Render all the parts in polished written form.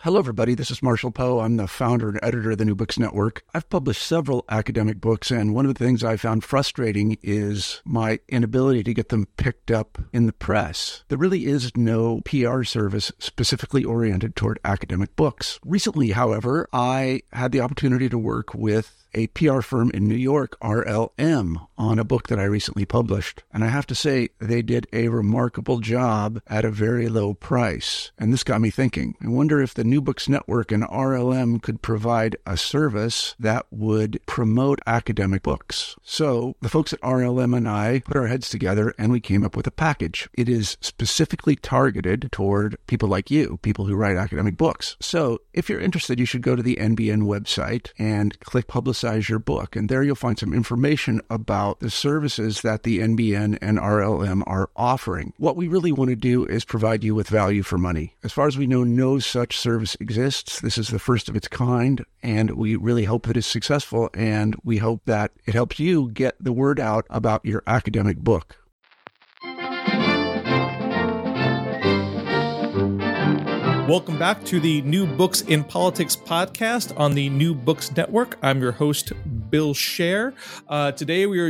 Hello, everybody. This is Marshall Poe. I'm the founder and editor of the New Books Network. I've published several academic books, and one of the things I found frustrating is my inability to get them picked up in the press. There really is no PR service specifically oriented toward academic books. Recently, however, I had the opportunity to work with a PR firm in New York, RLM, on a book that I recently published. And I have to say, they did a remarkable job at a very low price. And this got me thinking. I wonder if the New Books Network and RLM could provide a service that would promote academic books. So the folks at RLM and I put our heads together and we came up with a package. It is specifically targeted toward people like you, people who write academic books. So if you're interested, you should go to the NBN website and click Publicize Your Book. And there you'll find some information about the services that the NBN and RLM are offering. What we really want to do is provide you with value for money. As far as we know, no such service exists. This is the first of its kind, and we really hope that it's successful, and we hope that it helps you get the word out about your academic book. Welcome back to the New Books in Politics podcast on the New Books Network. I'm your host, Bill Scher. Today we are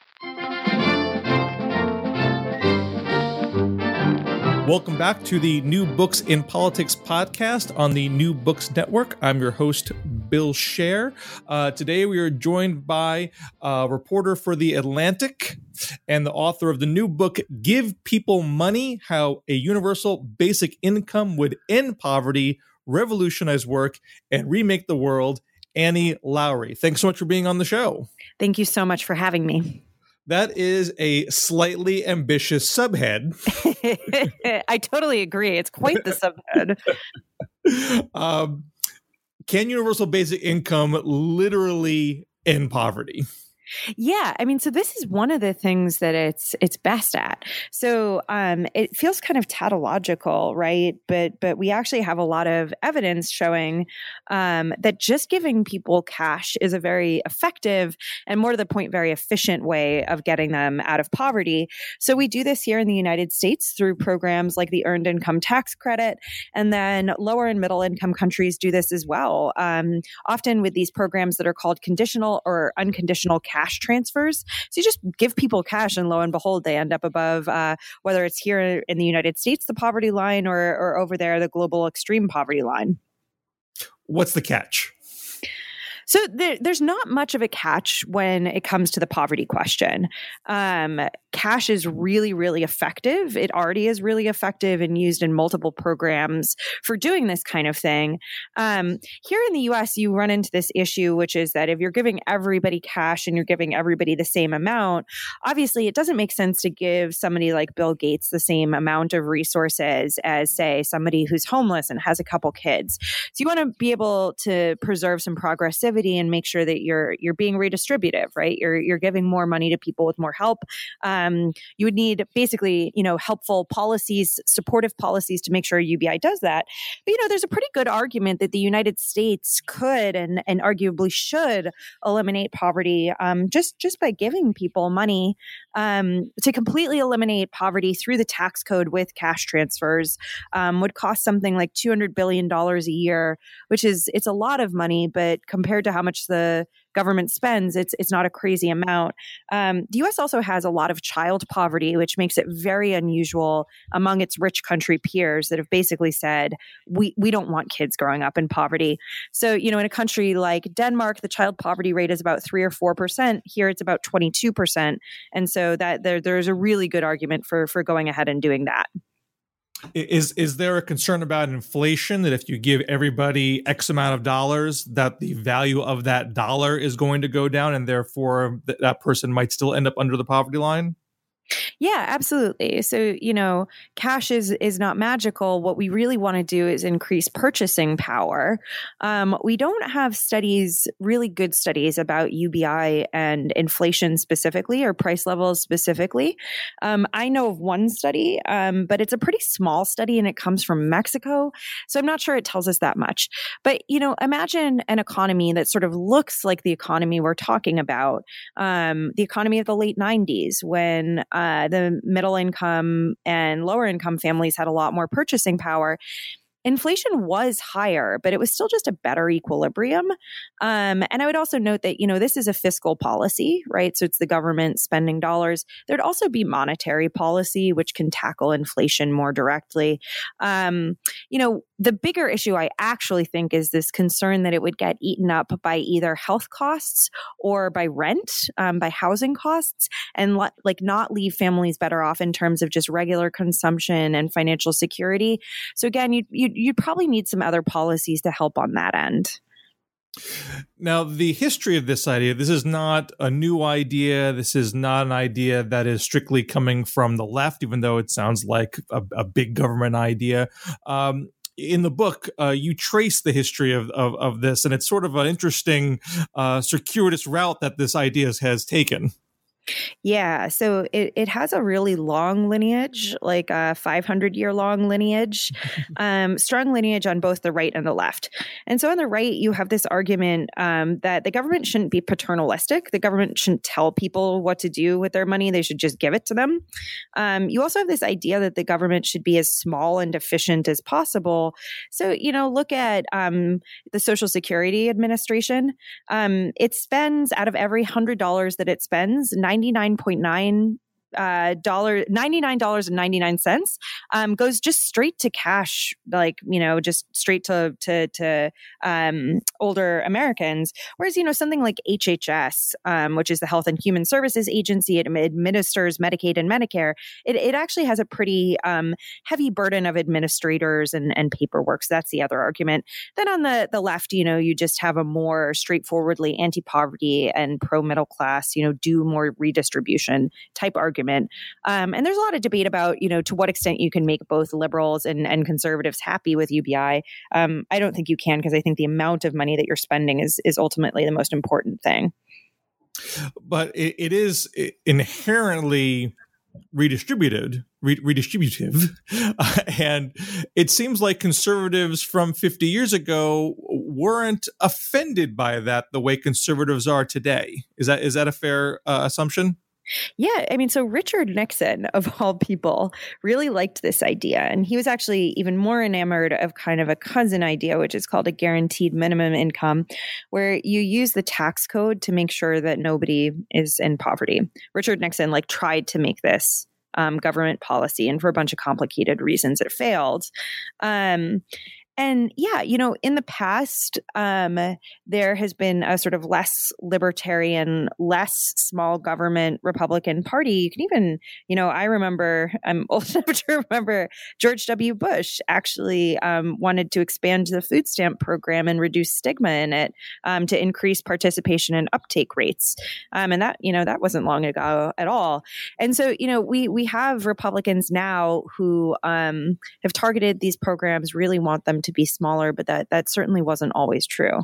Welcome back to the New Books in Politics podcast on the New Books Network. I'm your host, Bill Scher. Today we are joined by a reporter for The Atlantic and the author of the new book, Give People Money, How a Universal Basic Income Would End Poverty, Revolutionize Work, and Remake the World, Annie Lowrey. Thanks so much for being on the show. Thank you so much for having me. That is a slightly ambitious subhead. I totally agree. It's quite the subhead. Can universal basic income literally end poverty? Yeah, I mean, so this is one of the things that it's best at. So it feels kind of tautological, right? But we actually have a lot of evidence showing that just giving people cash is a very effective and, more to the point, very efficient way of getting them out of poverty. So we do this here in the United States through programs like the Earned Income Tax Credit, and then lower and middle income countries do this as well, often with these programs that are called conditional or unconditional cash transfers. So you just give people cash and lo and behold, they end up above, whether it's here in the United States, the poverty line, or over there, the global extreme poverty line. What's the catch? So there's not much of a catch when it comes to the poverty question. Cash is really, really effective. It already is really effective and used in multiple programs for doing this kind of thing. Here in the US, you run into this issue, which is that if you're giving everybody cash and you're giving everybody the same amount, obviously it doesn't make sense to give somebody like Bill Gates the same amount of resources as, say, somebody who's homeless and has a couple kids. So you want to be able to preserve some progressivity and make sure that you're being redistributive, right? You're giving more money to people with more help. You would need basically, helpful policies, supportive policies to make sure UBI does that. But, there's a pretty good argument that the United States could and arguably should eliminate poverty just by giving people money. To completely eliminate poverty through the tax code with cash transfers would cost something like $200 billion a year, it's a lot of money, but compared to how much the government spends, it's not a crazy amount. The U.S. also has a lot of child poverty, which makes it very unusual among its rich country peers that have basically said, we don't want kids growing up in poverty. So, in a country like Denmark, the child poverty rate is about 3 or 4%. Here, it's about 22%. And so that there's a really good argument for going ahead and doing that. Is there a concern about inflation, that if you give everybody X amount of dollars, that the value of that dollar is going to go down and therefore that person might still end up under the poverty line? Yeah, absolutely. So, cash is not magical. What we really want to do is increase purchasing power. We don't have really good studies about UBI and inflation specifically, or price levels specifically. I know of one study, but it's a pretty small study and it comes from Mexico. So I'm not sure it tells us that much. But, imagine an economy that sort of looks like the economy we're talking about, the economy of the late 90s, when the middle income and lower income families had a lot more purchasing power. inflation was higher, but it was still just a better equilibrium. And I would also note that, this is a fiscal policy, right? So it's the government spending dollars. There'd also be monetary policy, which can tackle inflation more directly. The bigger issue I actually think is this concern that it would get eaten up by either health costs or by rent, by housing costs, and not leave families better off in terms of just regular consumption and financial security. So again, you'd probably need some other policies to help on that end. Now, the history of this idea, this is not a new idea. This is not an idea that is strictly coming from the left, even though it sounds like a big government idea. In the book, you trace the history of this, and it's sort of an interesting circuitous route that this idea has taken. Yeah, so it has a really long lineage, like a 500-year long lineage, strong lineage on both the right and the left. And so on the right, you have this argument that the government shouldn't be paternalistic. The government shouldn't tell people what to do with their money. They should just give it to them. You also have this idea that the government should be as small and efficient as possible. So, look at the Social Security Administration. It spends, out of every $100 that it spends, $99.99 goes just straight to cash, just straight to older Americans. Whereas, something like HHS, which is the Health and Human Services Agency, it administers Medicaid and Medicare. It actually has a pretty heavy burden of administrators and paperwork. So that's the other argument. Then on the left, you just have a more straightforwardly anti-poverty and pro-middle class, do more redistribution type argument. And there's a lot of debate about, to what extent you can make both liberals and conservatives happy with UBI. I don't think you can, because I think the amount of money that you're spending is ultimately the most important thing. But it is inherently redistributive. And it seems like conservatives from 50 years ago weren't offended by that the way conservatives are today. Is that a fair assumption? Yeah. So Richard Nixon, of all people, really liked this idea. And he was actually even more enamored of kind of a cousin idea, which is called a guaranteed minimum income, where you use the tax code to make sure that nobody is in poverty. Richard Nixon tried to make this government policy, and for a bunch of complicated reasons, it failed. And yeah, in the past, there has been a sort of less libertarian, less small government Republican Party. You can even, I'm old enough to remember George W. Bush actually wanted to expand the food stamp program and reduce stigma in it to increase participation and uptake rates. And that, that wasn't long ago at all. And so, we have Republicans now who have targeted these programs, really want them to be smaller, but that certainly wasn't always true.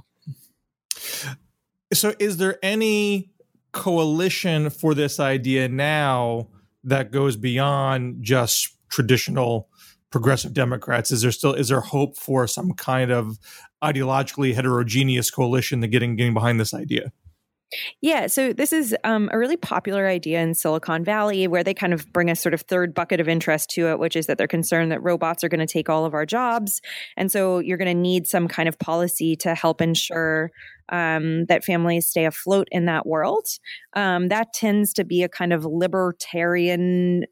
So is there any coalition for this idea now that goes beyond just traditional progressive Democrats? Is there hope for some kind of ideologically heterogeneous coalition that getting behind this idea? Yeah, so this is a really popular idea in Silicon Valley, where they kind of bring a sort of third bucket of interest to it, which is that they're concerned that robots are going to take all of our jobs. And so you're going to need some kind of policy to help ensure that families stay afloat in that world. That tends to be a kind of libertarian-ish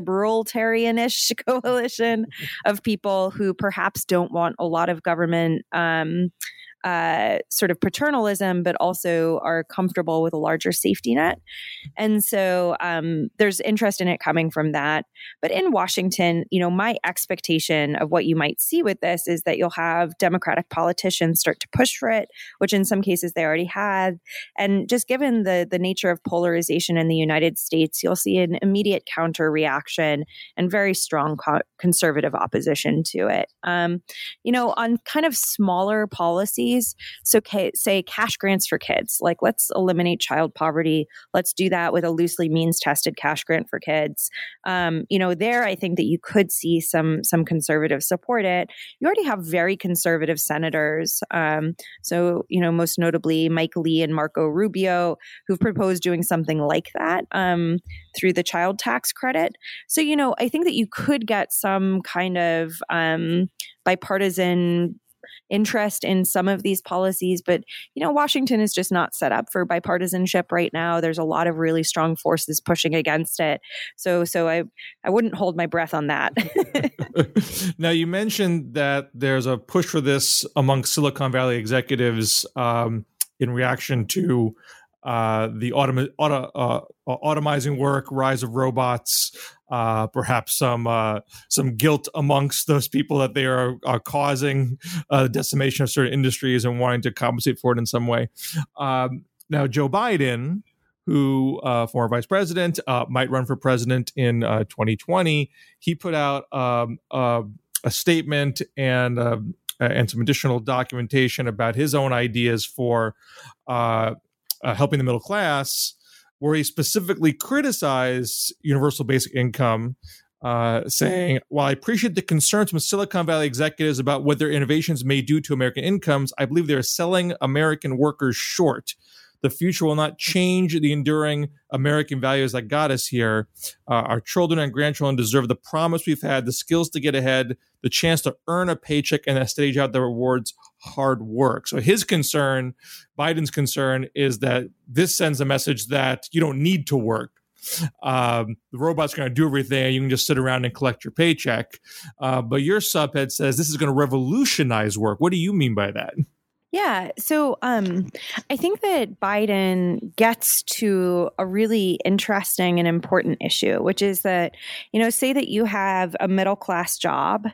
coalition of people who perhaps don't want a lot of government sort of paternalism, but also are comfortable with a larger safety net. And so there's interest in it coming from that. But in Washington, my expectation of what you might see with this is that you'll have Democratic politicians start to push for it, which in some cases they already had. And just given the nature of polarization in the United States, you'll see an immediate counter reaction and very strong conservative opposition to it. On kind of smaller policies, policies. So say cash grants for kids, like let's eliminate child poverty. Let's do that with a loosely means tested cash grant for kids. There, I think that you could see some conservatives support it. You already have very conservative senators. Most notably Mike Lee and Marco Rubio, who've proposed doing something like that through the child tax credit. So, I think that you could get some kind of bipartisan interest in some of these policies, but Washington is just not set up for bipartisanship right now. There's a lot of really strong forces pushing against it. So I wouldn't hold my breath on that. Now, you mentioned that there's a push for this among Silicon Valley executives in reaction to the automizing work, rise of robots, perhaps some guilt amongst those people that they are causing decimation of certain industries and wanting to compensate for it in some way. Now, Joe Biden, who former vice president, might run for president in 2020, he put out a statement and some additional documentation about his own ideas for helping the middle class, where he specifically criticized universal basic income, saying, while I appreciate the concerns from Silicon Valley executives about what their innovations may do to American incomes, I believe they're selling American workers short. The future will not change the enduring American values that got us here. Our children and grandchildren deserve the promise we've had, the skills to get ahead, the chance to earn a paycheck, and to stage out the rewards hard work. So his concern, Biden's concern, is that this sends a message that you don't need to work. The robot's going to do everything, and you can just sit around and collect your paycheck. But your subhead says this is going to revolutionize work. What do you mean by that? Yeah. So I think that Biden gets to a really interesting and important issue, which is that, say that you have a middle class job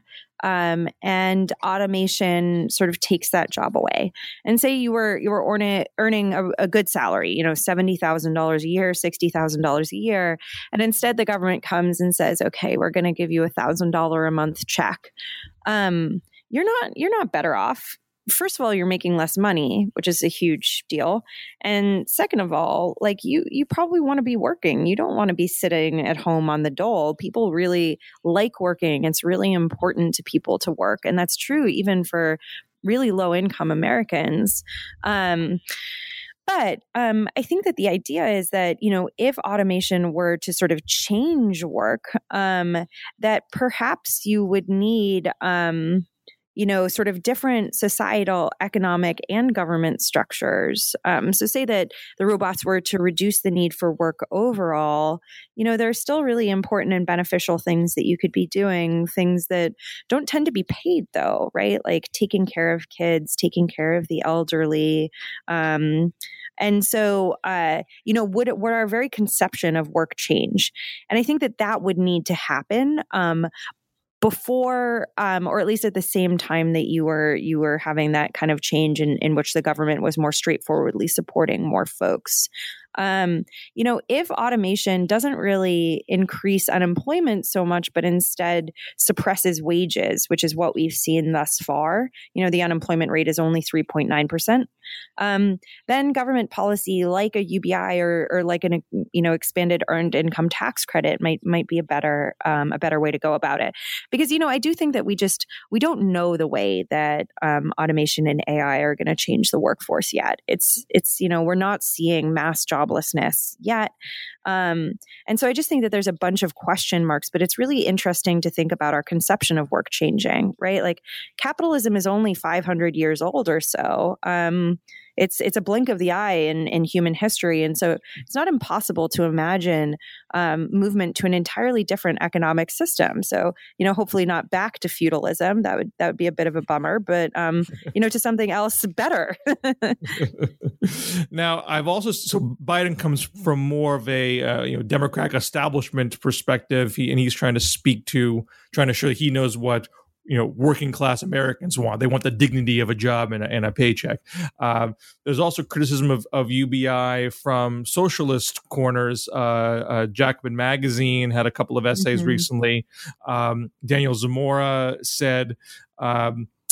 and automation sort of takes that job away. And say you were earning a good salary, $70,000 a year, $60,000 a year. And instead the government comes and says, okay, we're going to give you $1,000 a month check. You're not better off. First of all, you're making less money, which is a huge deal. And second of all, like you probably want to be working. You don't want to be sitting at home on the dole. People really like working. It's really important to people to work. And that's true even for really low income Americans. But I think that the idea is that, if automation were to sort of change work, that perhaps you would need sort of different societal, economic, and government structures. So say that the robots were to reduce the need for work overall, there are still really important and beneficial things that you could be doing, things that don't tend to be paid though, right? Like taking care of kids, taking care of the elderly. And so, would our very conception of work change? And I think that would need to happen before, or at least at the same time that you were having that kind of change in which the government was more straightforwardly supporting more folks. If automation doesn't really increase unemployment so much, but instead suppresses wages, which is what we've seen thus far, the unemployment rate is only 3.9%. Then government policy like a UBI or like an expanded earned income tax credit might be a better way to go about it. Because I do think that we don't know the way that automation and AI are going to change the workforce yet. It's we're not seeing mass joblessness yet. And so I just think that there's a bunch of question marks, but it's really interesting to think about our conception of work changing, right? Like capitalism is only 500 years old or so. It's a blink of the eye in human history. And so it's not impossible to imagine movement to an entirely different economic system. So, hopefully not back to feudalism. That would be a bit of a bummer, but, to something else better. Now, so Biden comes from more of a Democratic establishment perspective, he's trying to show that he knows what working class Americans want. They want the dignity of a job and a paycheck. There's also criticism of UBI from socialist corners. Jacobin Magazine had a couple of essays recently. Daniel Zamora said,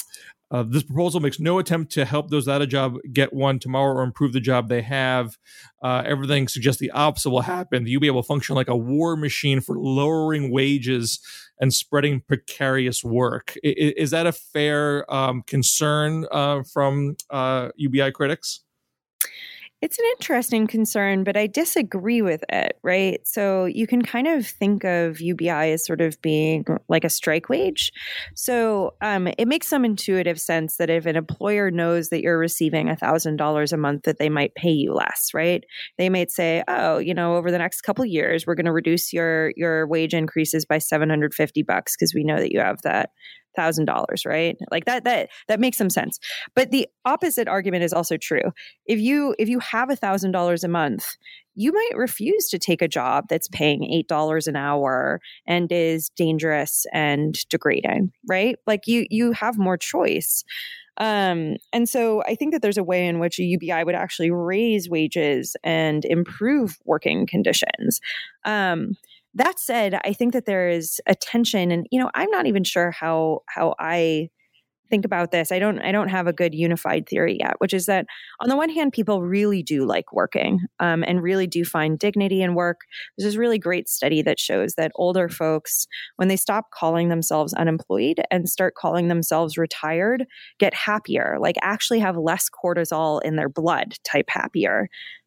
This proposal makes no attempt to help those without a job get one tomorrow or improve the job they have. Everything suggests the opposite will happen. The UBI will function like a war machine for lowering wages and spreading precarious work. Is that a fair concern from UBI critics? It's an interesting concern, but I disagree with it, right? So you can kind of think of UBI as sort of being like a strike wage. So it makes some intuitive sense that if an employer knows that you're receiving $1,000 a month, that they might pay you less, right? They might say, oh, over the next couple of years, we're going to reduce your wage increases by $750 because we know that you have that $1,000, right? Like that makes some sense. But the opposite argument is also true. If you have $1,000 a month, you might refuse to take a job that's paying $8 an hour and is dangerous and degrading, right? Like you have more choice. And so I think that there's a way in which a UBI would actually raise wages and improve working conditions. That said, I think that there is a tension, and I'm not even sure how I think about this. I don't have a good unified theory yet, which is that on the one hand, people really do like working and really do find dignity in work. There's this really great study that shows that older folks, when they stop calling themselves unemployed and start calling themselves retired, get happier, like actually have less cortisol in their blood type happier.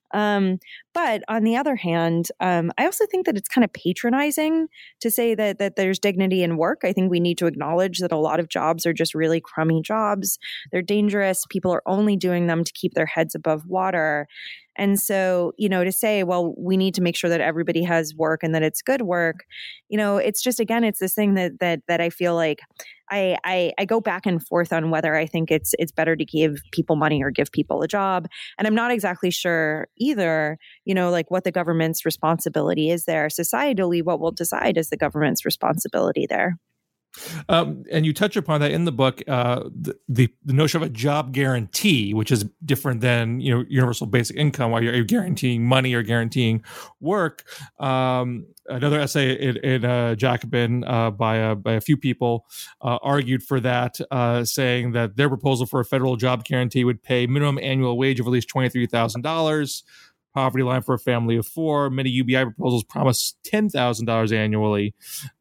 But on the other hand, I also think that it's kind of patronizing to say that there's dignity in work. I think we need to acknowledge that a lot of jobs are just really crummy jobs. They're dangerous. People are only doing them to keep their heads above water. And so, to say, well, we need to make sure that everybody has work and that it's good work, it's just, again, it's this thing that I feel like I go back and forth on whether I think it's better to give people money or give people a job. And I'm not exactly sure either, like what the government's responsibility is there. Societally, what we'll decide is the government's responsibility there. And you touch upon that in the book, the notion of a job guarantee, which is different than universal basic income, while you're guaranteeing money or guaranteeing work. Another essay in Jacobin by a few people argued for that, saying that their proposal for a federal job guarantee would pay minimum annual wage of at least $23,000. Poverty line for a family of four. Many UBI proposals promise $10,000 annually.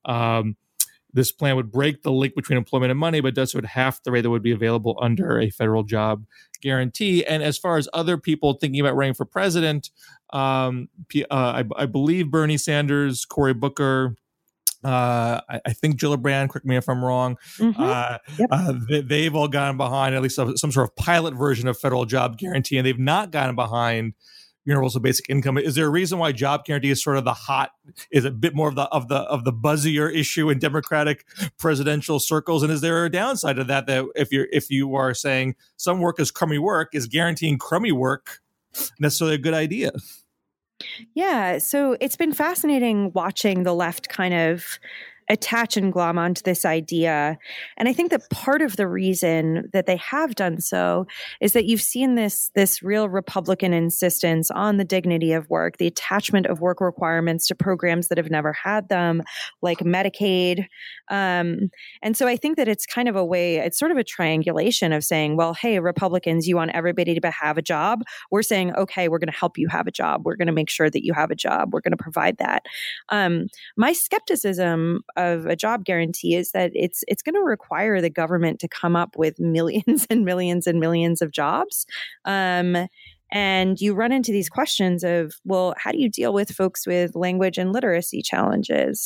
This plan would break the link between employment and money, but does so at half the rate that would be available under a federal job guarantee. And as far as other people thinking about running for president, I believe Bernie Sanders, Cory Booker, I think Gillibrand, correct me if I'm wrong, they've all gotten behind at least some sort of pilot version of federal job guarantee, and they've not gotten behind universal basic income. Is there a reason why job guarantee is sort of is a bit more of the buzzier issue in Democratic presidential circles? And is there a downside to that if you are saying some work is crummy work, is guaranteeing crummy work necessarily a good idea? Yeah, so it's been fascinating watching the left kind of attach and glom onto this idea. And I think that part of the reason that they have done so is that you've seen this real Republican insistence on the dignity of work, the attachment of work requirements to programs that have never had them, like Medicaid. And so I think that it's kind of it's sort of a triangulation of saying, well, hey, Republicans, you want everybody to have a job. We're saying, okay, we're going to help you have a job. We're going to make sure that you have a job. We're going to provide that. My skepticism of a job guarantee is that it's going to require the government to come up with millions and millions and millions of jobs. And you run into these questions of, well, how do you deal with folks with language and literacy challenges?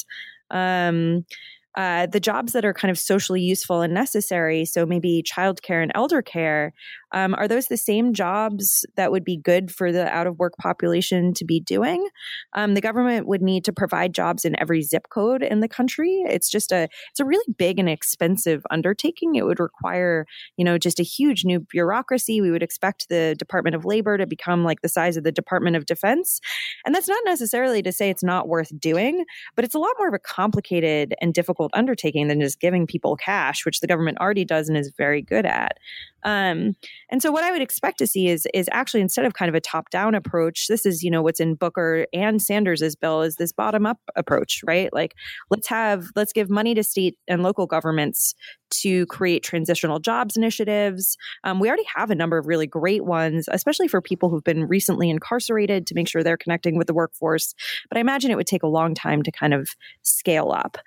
The jobs that are kind of socially useful and necessary, so maybe childcare and elder care, are those the same jobs that would be good for the out-of-work population to be doing? The government would need to provide jobs in every zip code in the country. It's a really big and expensive undertaking. It would require, just a huge new bureaucracy. We would expect the Department of Labor to become like the size of the Department of Defense. And that's not necessarily to say it's not worth doing, but it's a lot more of a complicated and difficult difficult undertaking than just giving people cash, which the government already does and is very good at. And so what I would expect to see is actually, instead of kind of a top-down approach, this is, what's in Booker and Sanders's bill, is this bottom-up approach, right? Like, let's give money to state and local governments to create transitional jobs initiatives. We already have a number of really great ones, especially for people who've been recently incarcerated, to make sure they're connecting with the workforce. But I imagine it would take a long time to kind of scale up.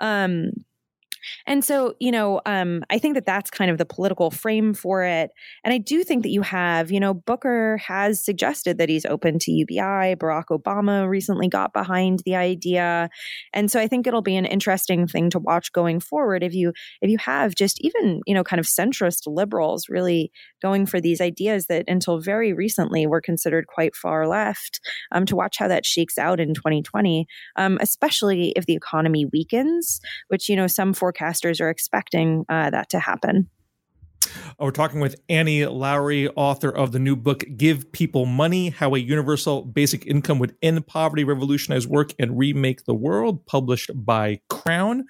And so, I think that that's kind of the political frame for it. And I do think that you have, Booker has suggested that he's open to UBI. Barack Obama recently got behind the idea. And so I think it'll be an interesting thing to watch going forward if you have just even, kind of centrist liberals really going for these ideas that until very recently were considered quite far left, to watch how that shakes out in 2020, especially if the economy weakens, which, some forecasters are expecting that to happen. We're talking with Annie Lowrey, author of the new book, Give People Money, How a Universal Basic Income Would End Poverty, Revolutionize Work, and Remake the World, published by Crown.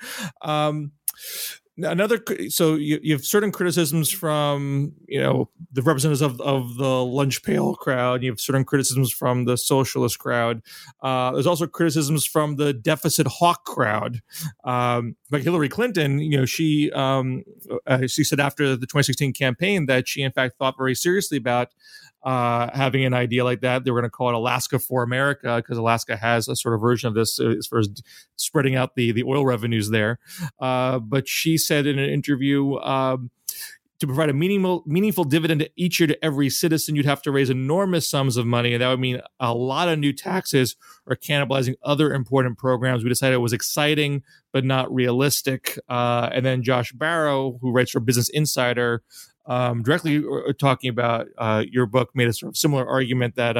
So you have certain criticisms from, the representatives of the lunch pail crowd. You have certain criticisms from the socialist crowd. There's also criticisms from the deficit hawk crowd. Like Hillary Clinton, she said after the 2016 campaign that she in fact thought very seriously about having an idea like that. They were going to call it Alaska for America, because Alaska has a sort of version of this as far as spreading out the oil revenues there. But she said in an interview, to provide a meaningful dividend to each year to every citizen, you'd have to raise enormous sums of money. And that would mean a lot of new taxes or cannibalizing other important programs. We decided it was exciting, but not realistic. And then Josh Barro, who writes for Business Insider, directly talking about your book, made a sort of similar argument that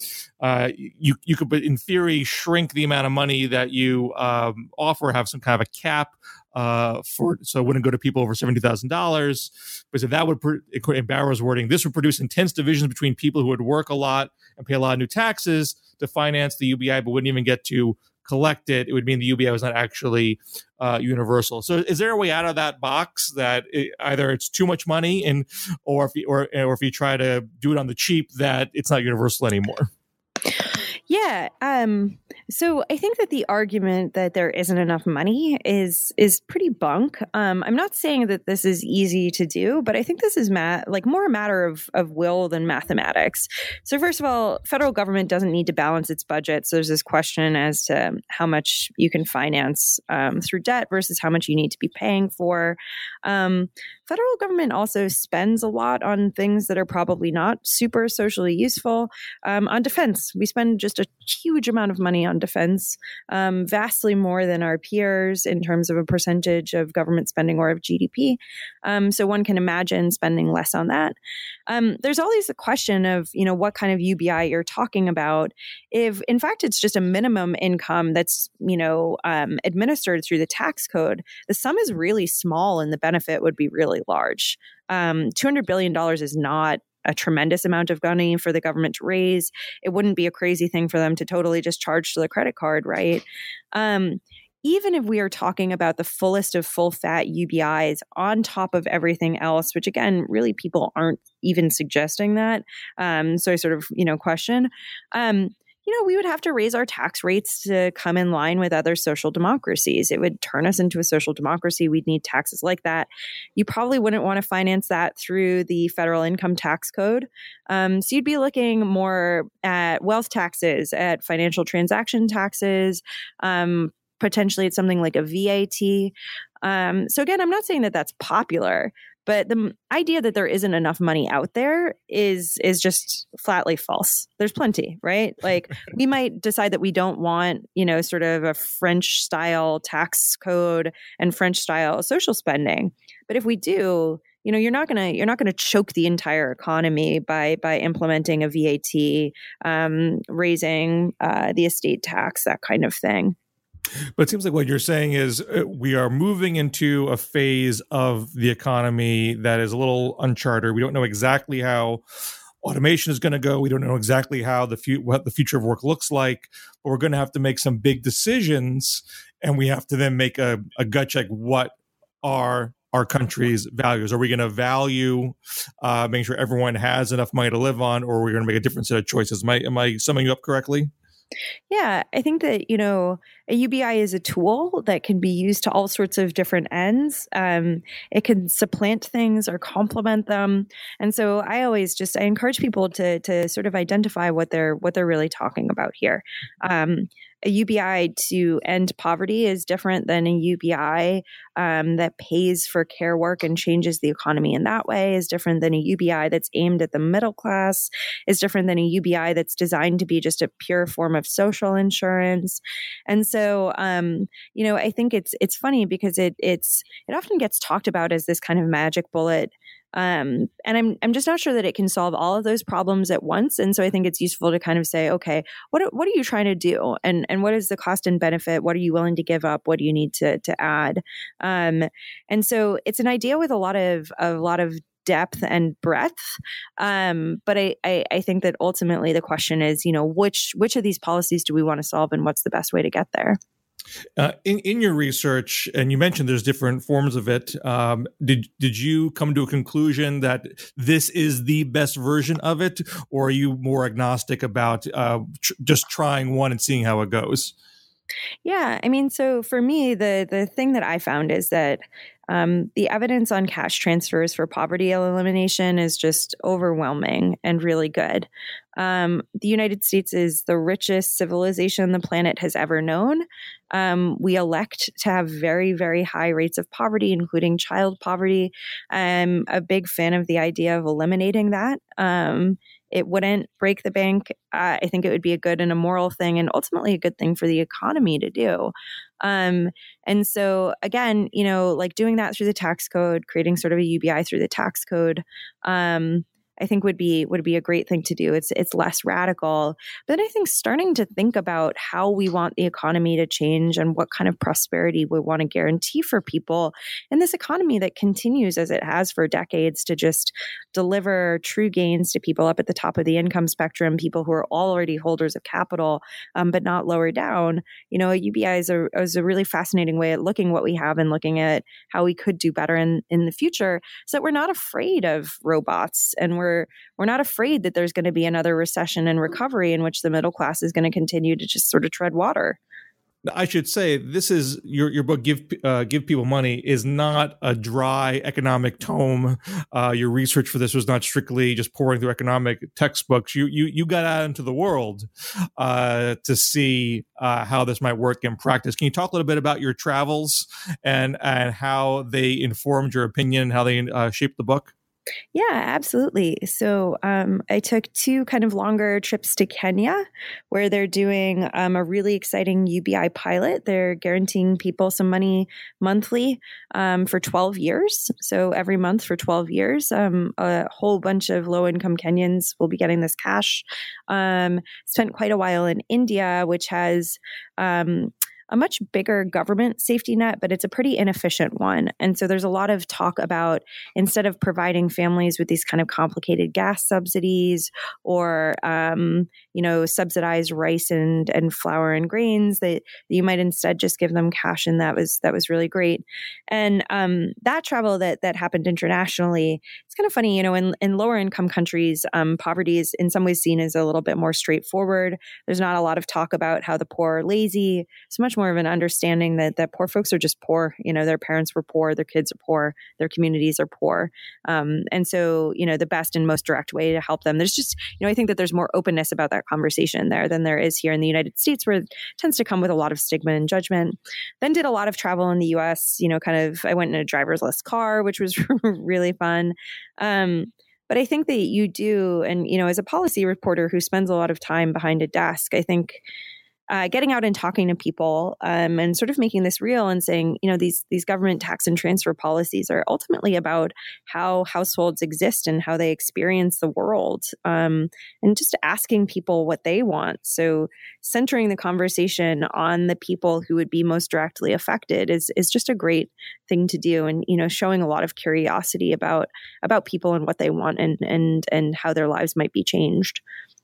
you could, in theory, shrink the amount of money that you offer, have some kind of a cap so it wouldn't go to people over $70,000. But so that would, in Barro's wording, this would produce intense divisions between people who would work a lot and pay a lot of new taxes to finance the UBI, but wouldn't even get to collect it. It would mean the UBI was not actually universal. So is there a way out of that box that either it's too much money, or if you try to do it on the cheap, that it's not universal anymore? Yeah. So I think that the argument that there isn't enough money is pretty bunk. I'm not saying that this is easy to do, but I think this is more a matter of will than mathematics. So first of all, federal government doesn't need to balance its budget. So there's this question as to how much you can finance through debt versus how much you need to be paying for. Federal government also spends a lot on things that are probably not super socially useful. On defense, we spend just a huge amount of money on defense, vastly more than our peers in terms of a percentage of government spending or of GDP. So one can imagine spending less on that. There's always a question of, what kind of UBI you're talking about. If, in fact, it's just a minimum income that's, administered through the tax code, the sum is really small and the benefit would be really large. $200 billion is not a tremendous amount of money for the government to raise. It wouldn't be a crazy thing for them to totally just charge to the credit card, right? Even if we are talking about the fullest of full fat UBIs on top of everything else, which again, really people aren't even suggesting that. So I sort of, question, we would have to raise our tax rates to come in line with other social democracies. It would turn us into a social democracy. We'd need taxes like that. You probably wouldn't want to finance that through the federal income tax code. So you'd be looking more at wealth taxes, at financial transaction taxes, potentially it's something like a VAT. So again, I'm not saying that that's popular, but the idea that there isn't enough money out there is just flatly false. There's plenty, right? Like we might decide that we don't want, sort of a French style tax code and French style social spending. But if we do, you're not gonna choke the entire economy by implementing a VAT, raising the estate tax, that kind of thing. But it seems like what you're saying is we are moving into a phase of the economy that is a little uncharted. We don't know exactly how automation is going to go. We don't know exactly how what the future of work looks like, but we're going to have to make some big decisions, and we have to then make a gut check. What are our country's values? Are we going to value making sure everyone has enough money to live on, or are we going to make a different set of choices? Am I summing you up correctly? Yeah, I think that, a UBI is a tool that can be used to all sorts of different ends. It can supplant things or complement them. And so I encourage people to sort of identify what they're really talking about here. A UBI to end poverty is different than a UBI that pays for care work and changes the economy in that way, is different than a UBI that's aimed at the middle class, is different than a UBI that's designed to be just a pure form of social insurance. And so, I think it's funny because it often gets talked about as this kind of magic bullet. And I'm just not sure that it can solve all of those problems at once. And so I think it's useful to kind of say, okay, what are you trying to do? And what is the cost and benefit? What are you willing to give up? What do you need to add? And so it's an idea with a lot of depth and breadth. But I think that ultimately the question is, which of these policies do we want to solve and what's the best way to get there? In your research, and you mentioned there's different forms of it, did you come to a conclusion that this is the best version of it, or are you more agnostic about just trying one and seeing how it goes? Yeah, I mean, so for me, the thing that I found is that the evidence on cash transfers for poverty elimination is just overwhelming and really good. The United States is the richest civilization the planet has ever known. We elect to have very, very high rates of poverty, including child poverty. I'm a big fan of the idea of eliminating that. It wouldn't break the bank. I think it would be a good and a moral thing, and ultimately a good thing for the economy to do. And so again, like doing that through the tax code, creating sort of a UBI through the tax code, I think would be a great thing to do. It's less radical, but I think starting to think about how we want the economy to change and what kind of prosperity we want to guarantee for people in this economy that continues as it has for decades to just deliver true gains to people up at the top of the income spectrum, people who are already holders of capital, but not lower down. A UBI is a really fascinating way at looking what we have and looking at how we could do better in the future, so that we're not afraid of robots, and we're not afraid that there's going to be another recession and recovery in which the middle class is going to continue to just sort of tread water. I should say, this is your book, Give People Money, is not a dry economic tome. Your research for this was not strictly just pouring through economic textbooks. You got out into the world to see how this might work in practice. Can you talk a little bit about your travels and how they informed your opinion and how they shaped the book? Yeah, absolutely. So I took 2 kind of longer trips to Kenya, where they're doing a really exciting UBI pilot. They're guaranteeing people some money monthly for 12 years. So every month for 12 years, a whole bunch of low-income Kenyans will be getting this cash. Spent quite a while in India, which has a much bigger government safety net, but it's a pretty inefficient one. And so there's a lot of talk about, instead of providing families with these kind of complicated gas subsidies or, subsidized rice and flour and grains, that you might instead just give them cash. And that was really great. And that travel that happened internationally, it's kind of funny, in lower income countries, poverty is in some ways seen as a little bit more straightforward. There's not a lot of talk about how the poor are lazy. It's much more of an understanding that poor folks are just poor. Their parents were poor, their kids are poor, their communities are poor. And so, the best and most direct way to help them, there's just, I think that there's more openness about that conversation there than there is here in the United States, where it tends to come with a lot of stigma and judgment. Then did a lot of travel in the US, I went in a driverless car, which was really fun. But I think that you do, and, as a policy reporter who spends a lot of time behind a desk, I think getting out and talking to people and sort of making this real and saying, these government tax and transfer policies are ultimately about how households exist and how they experience the world, and just asking people what they want. So centering the conversation on the people who would be most directly affected is just a great thing to do, and showing a lot of curiosity about people and what they want and how their lives might be changed.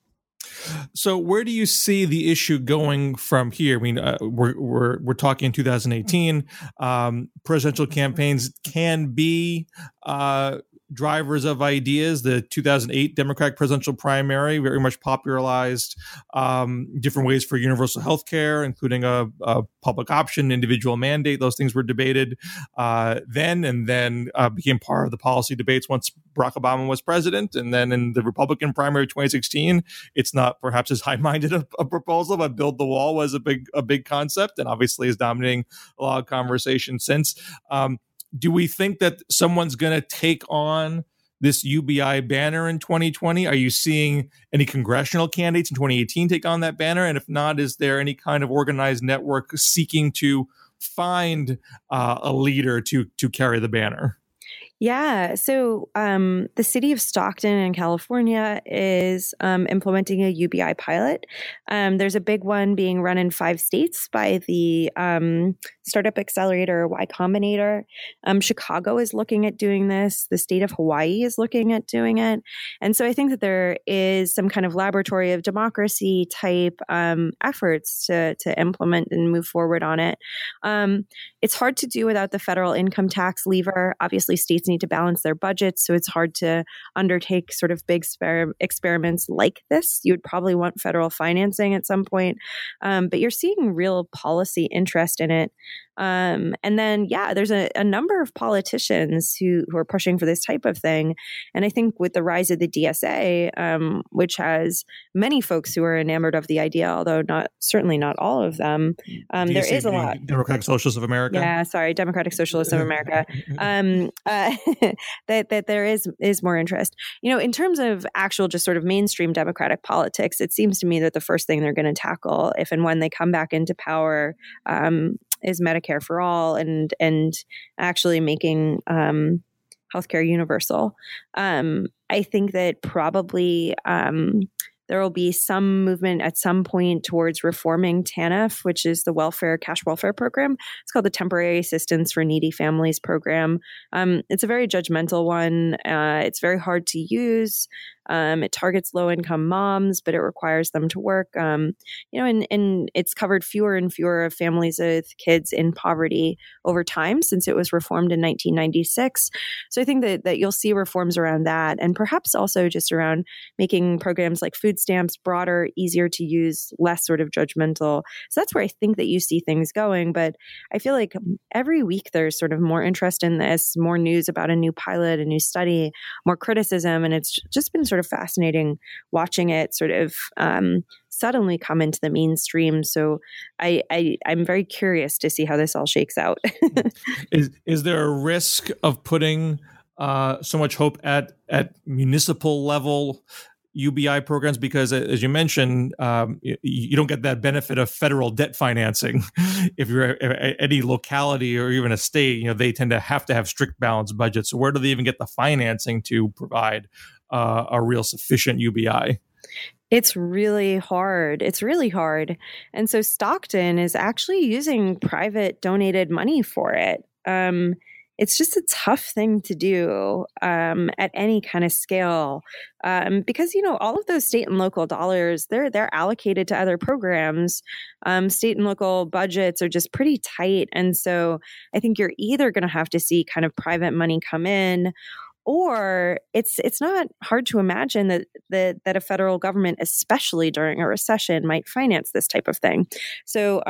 So where do you see the issue going from here? I mean, we're talking in 2018. Presidential campaigns can be drivers of ideas. The 2008 Democratic presidential primary very much popularized different ways for universal health care, including a public option, individual mandate. Those things were debated then, and then became part of the policy debates once Barack Obama was president. And then in the Republican primary of 2016, it's not perhaps as high-minded a proposal, but build the wall was a big concept, and obviously is dominating a lot of conversation since. Do we think that someone's going to take on this UBI banner in 2020? Are you seeing any congressional candidates in 2018 take on that banner? And if not, is there any kind of organized network seeking to find a leader to carry the banner? Yeah. So the city of Stockton in California is implementing a UBI pilot. There's a big one being run in 5 states by the Startup Accelerator Y Combinator. Chicago is looking at doing this. The state of Hawaii is looking at doing it. And so I think that there is some kind of laboratory of democracy type efforts to implement and move forward on it. It's hard to do without the federal income tax lever. Obviously, states need to balance their budgets, so it's hard to undertake sort of big experiments like this. You would probably want federal financing at some point, but you're seeing real policy interest in it. And then, there's a number of politicians who are pushing for this type of thing. And I think with the rise of the DSA, which has many folks who are enamored of the idea, although certainly not all of them, there is a lot. Democratic Socialists of America. Yeah, sorry, Democratic Socialists of America. That there is more interest. In terms of actual just sort of mainstream Democratic politics, it seems to me that the first thing they're going to tackle, if and when they come back into power, is Medicare for all and actually making healthcare universal. I think that probably there will be some movement at some point towards reforming TANF, which is the cash welfare program. It's called the Temporary Assistance for Needy Families program. It's a very judgmental one. It's very hard to use. It targets low-income moms, but it requires them to work. And it's covered fewer and fewer of families with kids in poverty over time since it was reformed in 1996. So I think that you'll see reforms around that, and perhaps also just around making programs like food stamps broader, easier to use, less sort of judgmental. So that's where I think that you see things going. But I feel like every week there's sort of more interest in this, more news about a new pilot, a new study, more criticism, and it's just been sort of fascinating watching it sort of suddenly come into the mainstream. So I'm very curious to see how this all shakes out. Is there a risk of putting so much hope at municipal level UBI programs? Because as you mentioned, you don't get that benefit of federal debt financing. If you're any locality or even a state, they tend to have strict balanced budgets. So where do they even get the financing to provide a real sufficient UBI? It's really hard. And so Stockton is actually using private donated money for it. It's just a tough thing to do at any kind of scale because, all of those state and local dollars, they're allocated to other programs. State and local budgets are just pretty tight. And so I think you're either going to have to see kind of private money come in, or it's not hard to imagine that a federal government, especially during a recession, might finance this type of thing. So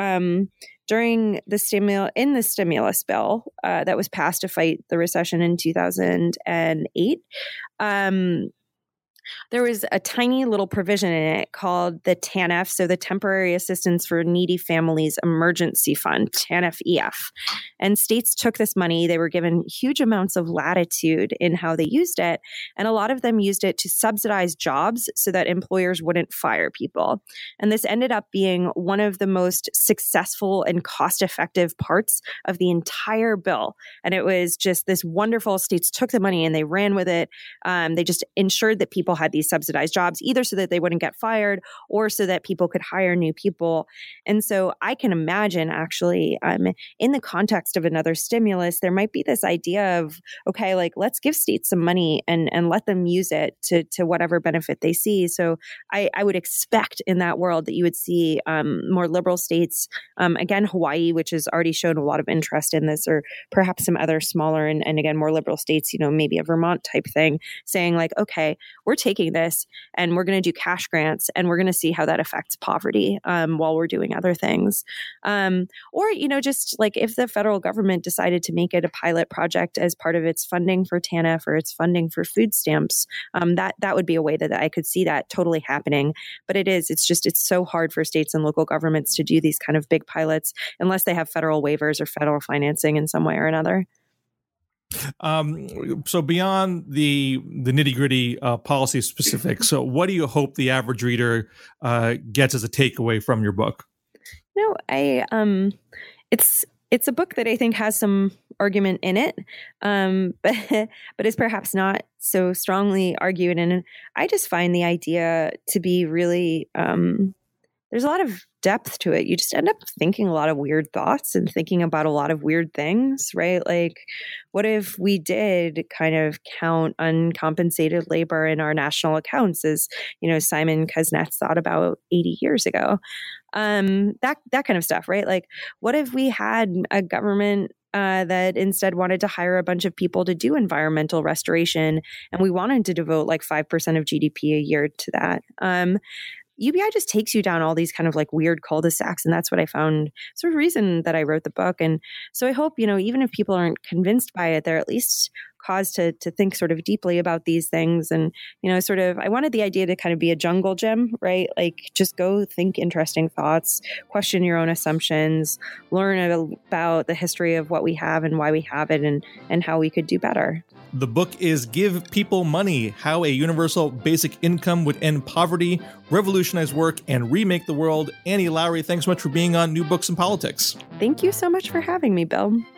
during the stimulus bill that was passed to fight the recession in 2008, There was a tiny little provision in it called the TANF, so the Temporary Assistance for Needy Families Emergency Fund, TANF-EF. And states took this money. They were given huge amounts of latitude in how they used it. And a lot of them used it to subsidize jobs so that employers wouldn't fire people. And this ended up being one of the most successful and cost-effective parts of the entire bill. And it was just this wonderful, states took the money and they ran with it. They just ensured that people had these subsidized jobs, either so that they wouldn't get fired or so that people could hire new people. And so I can imagine actually in the context of another stimulus, there might be this idea of, okay, like let's give states some money and let them use it to whatever benefit they see. So I would expect in that world that you would see more liberal states, again, Hawaii, which has already shown a lot of interest in this, or perhaps some other smaller and again, more liberal states, maybe a Vermont type thing, saying like, okay, we're taking this and we're going to do cash grants and we're going to see how that affects poverty while we're doing other things. Or, just like if the federal government decided to make it a pilot project as part of its funding for TANF or its funding for food stamps, that would be a way that I could see that totally happening. But it's so hard for states and local governments to do these kind of big pilots unless they have federal waivers or federal financing in some way or another. So beyond the nitty gritty policy specifics, so what do you hope the average reader gets as a takeaway from your book? It's a book that I think has some argument in it, but is perhaps not so strongly argued. And I just find the idea to be really, there's a lot of depth to it. You just end up thinking a lot of weird thoughts and thinking about a lot of weird things, right? Like, what if we did kind of count uncompensated labor in our national accounts, as Simon Kuznets thought about 80 years ago? That kind of stuff, right? Like, what if we had a government that instead wanted to hire a bunch of people to do environmental restoration, and we wanted to devote like 5% of GDP a year to that? UBI just takes you down all these kind of like weird cul-de-sacs. And that's what I found sort of reason that I wrote the book. And so I hope, even if people aren't convinced by it, they're at least caused to think sort of deeply about these things. And, I wanted the idea to kind of be a jungle gym, right? Like just go think interesting thoughts, question your own assumptions, learn about the history of what we have and why we have it and how we could do better. The book is Give People Money: How a Universal Basic Income Would End Poverty, Revolutionize Work, and Remake the World. Annie Lowrey, thanks so much for being on New Books in Politics. Thank you so much for having me, Bill.